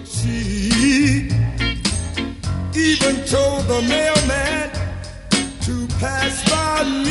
She even told the mailman to pass by me.